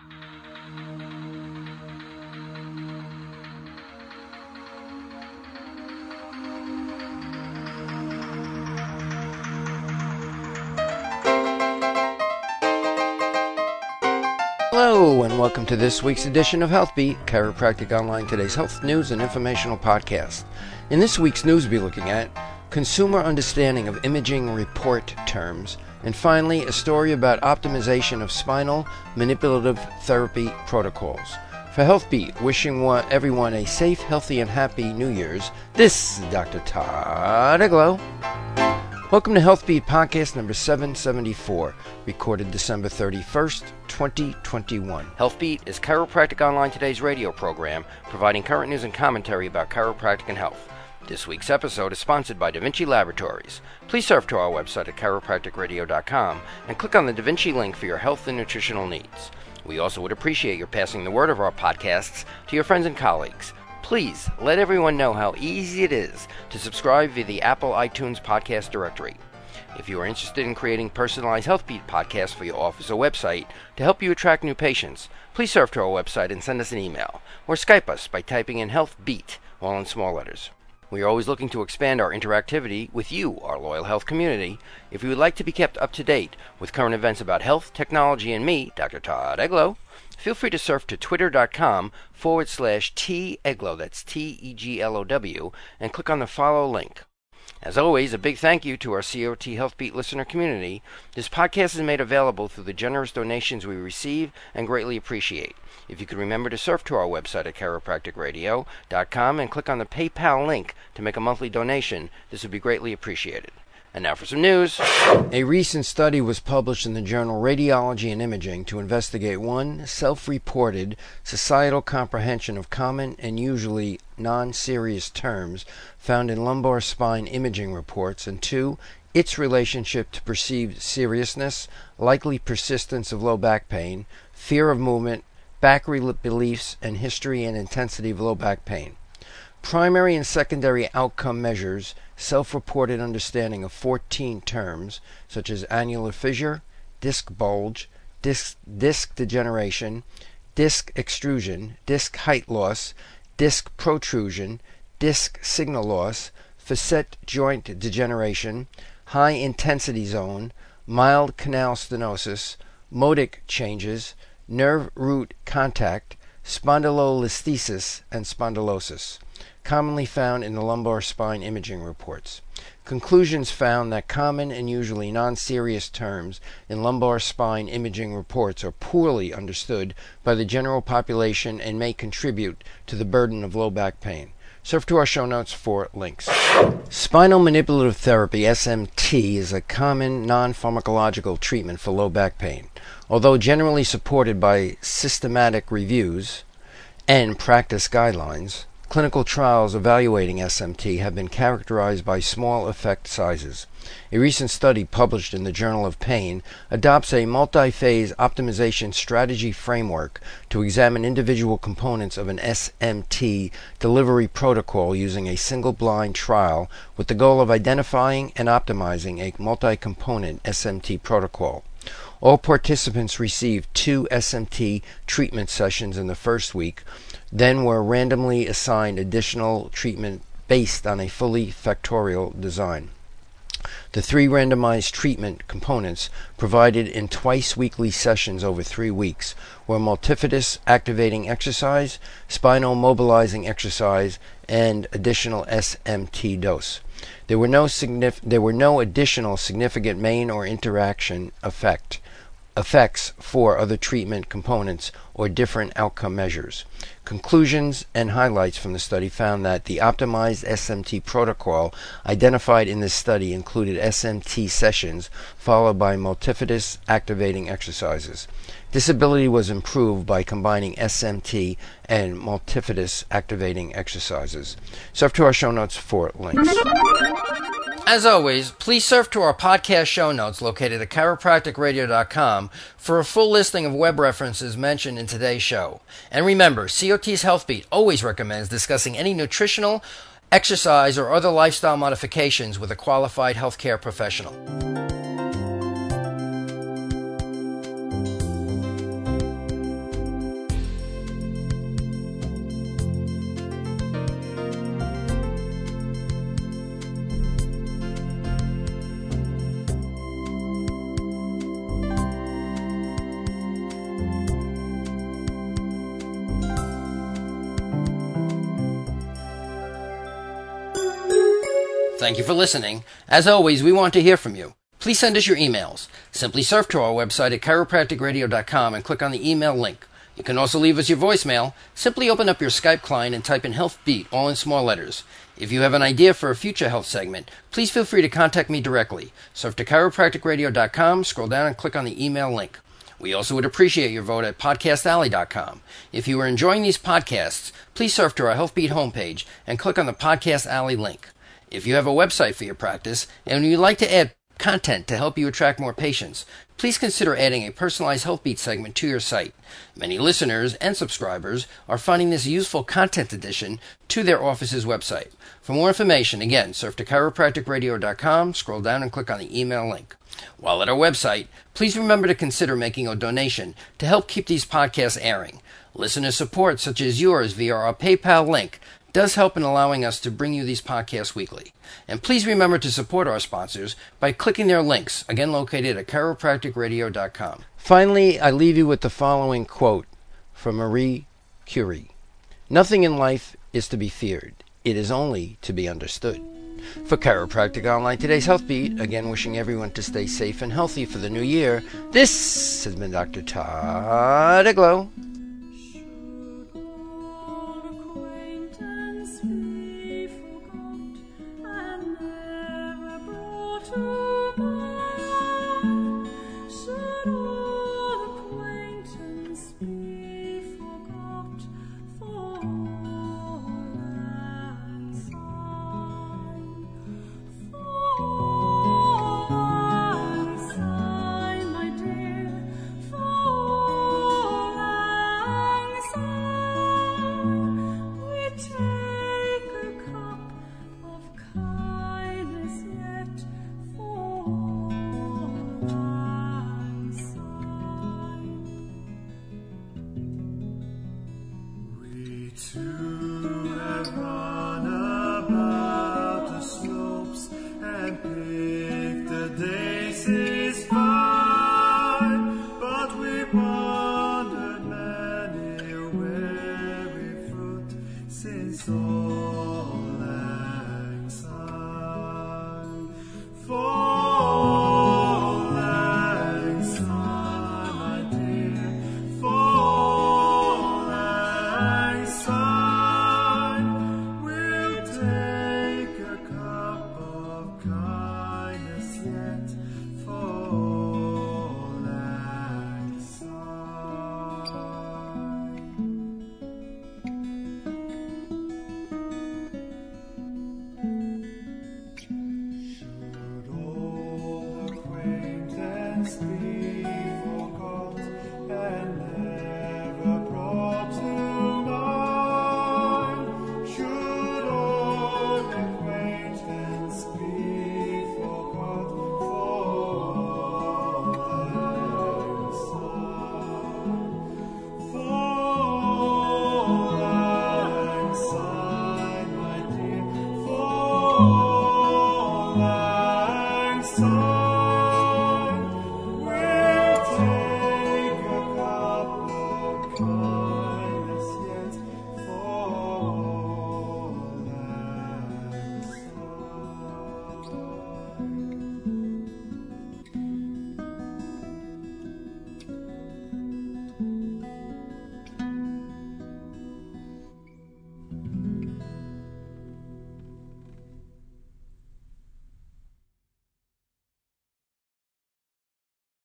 Hello, and welcome to this week's edition of HealthBeat, Chiropractic Online, today's health news and informational podcast. In this week's news, we'll be looking at consumer understanding of imaging report terms, and finally, a story about optimization of spinal manipulative therapy protocols. For HealthBeat, wishing everyone a safe, healthy, and happy New Year's, this is Dr. Todd Eglow. Welcome to HealthBeat Podcast number 774, recorded December 31st, 2021. HealthBeat is Chiropractic Online Today's radio program, providing current news and commentary about chiropractic and health. This week's episode is sponsored by Da Vinci Laboratories. Please surf to our website at chiropracticradio.com and click on the Da Vinci link for your health and nutritional needs. We also would appreciate your passing the word of our podcasts to your friends and colleagues. Please let everyone know how easy it is to subscribe via the Apple iTunes podcast directory. If you are interested in creating personalized HealthBeat podcasts for your office or website to help you attract new patients, please surf to our website and send us an email, or Skype us by typing in HealthBeat, all in small letters. We are always looking to expand our interactivity with you, our loyal health community. If you would like to be kept up to date with current events about health, technology, and me, Dr. Todd Eglow, feel free to surf to twitter.com/TEglow, that's TEGLOW, and click on the follow link. As always, a big thank you to our COT HealthBeat listener community. This podcast is made available through the generous donations we receive and greatly appreciate. If you could remember to surf to our website at chiropracticradio.com and click on the PayPal link to make a monthly donation, this would be greatly appreciated. And now for some news. A recent study was published in the journal Radiology and Imaging to investigate 1. Self-reported societal comprehension of common and usually non-serious terms found in lumbar spine imaging reports, and 2. Its relationship to perceived seriousness, likely persistence of low back pain, fear of movement, back beliefs, and history and intensity of low back pain. Primary and secondary outcome measures self-reported understanding of 14 terms, such as annular fissure, disc bulge, disc degeneration, disc extrusion, disc height loss, disc protrusion, disc signal loss, facet joint degeneration, high intensity zone, mild canal stenosis, modic changes, nerve root contact, spondylolisthesis, and spondylosis, commonly found in the lumbar spine imaging reports. Conclusions found that common and usually non-serious terms in lumbar spine imaging reports are poorly understood by the general population and may contribute to the burden of low back pain. Surf to our show notes for links. Spinal manipulative therapy, SMT, is a common non-pharmacological treatment for low back pain. Although generally supported by systematic reviews and practice guidelines, clinical trials evaluating SMT have been characterized by small effect sizes. A recent study published in the Journal of Pain adopts a multi-phase optimization strategy framework to examine individual components of an SMT delivery protocol using a single-blind trial with the goal of identifying and optimizing a multi-component SMT protocol. All participants received 2 SMT treatment sessions in the first week, then were randomly assigned additional treatment based on a fully factorial design. The 3 randomized treatment components provided in twice-weekly sessions over 3 weeks were multifidus activating exercise, spinal mobilizing exercise, and additional SMT dose. There were no additional significant main or interaction effects for other treatment components or different outcome measures. Conclusions and highlights from the study found that the optimized SMT protocol identified in this study included SMT sessions followed by multifidus activating exercises. Disability was improved by combining SMT and multifidus activating exercises. Surf to our show notes for links. As always, please surf to our podcast show notes located at chiropracticradio.com for a full listing of web references mentioned in today's show. And remember, COT's HealthBeat always recommends discussing any nutritional, exercise, or other lifestyle modifications with a qualified healthcare professional. Thank you for listening. As always, we want to hear from you. Please send us your emails. Simply surf to our website at chiropracticradio.com and click on the email link. You can also leave us your voicemail. Simply open up your Skype client and type in Health Beat, all in small letters. If you have an idea for a future health segment, please feel free to contact me directly. Surf to chiropracticradio.com, scroll down and click on the email link. We also would appreciate your vote at podcastalley.com. If you are enjoying these podcasts, please surf to our Health Beat homepage and click on the Podcast Alley link. If you have a website for your practice and you'd like to add content to help you attract more patients, please consider adding a personalized Health Beat segment to your site. Many listeners and subscribers are finding this useful content addition to their office's website. For more information, again, surf to chiropracticradio.com, scroll down and click on the email link. While at our website, please remember to consider making a donation to help keep these podcasts airing. Listener support, such as yours via our PayPal link, does help in allowing us to bring you these podcasts weekly. And please remember to support our sponsors by clicking their links, again located at chiropracticradio.com. Finally, I leave you with the following quote from Marie Curie. "Nothing in life is to be feared. It is only to be understood." For Chiropractic Online, today's Health Beat, again wishing everyone to stay safe and healthy for the new year, this has been Dr. Todd Iglo. To have